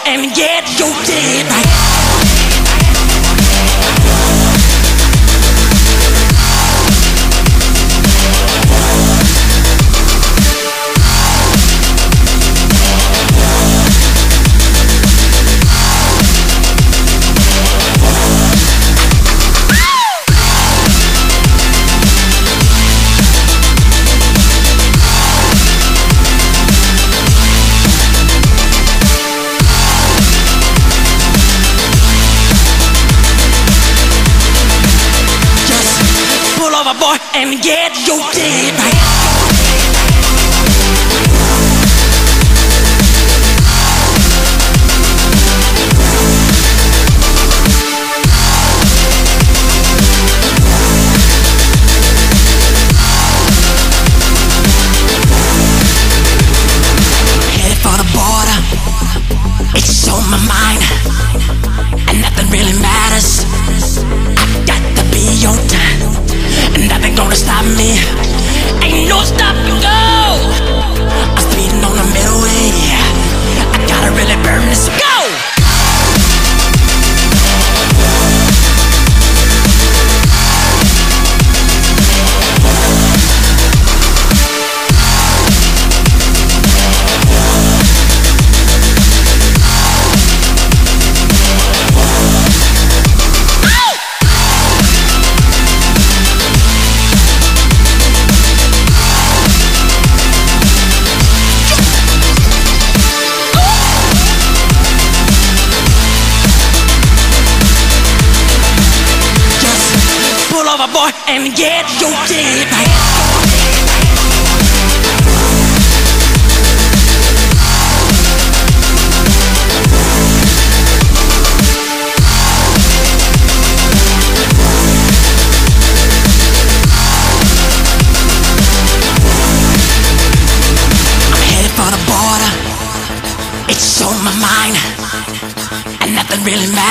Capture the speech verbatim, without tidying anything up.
and get your dead right. Boy, and get your dead right. Headed for the border, it's on my mind, and nothing really matters. I got to be on time. Nothing gonna stop me. Ain't no stop and go. I'm speeding on the middle way. I gotta really burn this. Go! Boy, and get your dead right. I'm headed for the border. It's on my mind, and nothing really matters.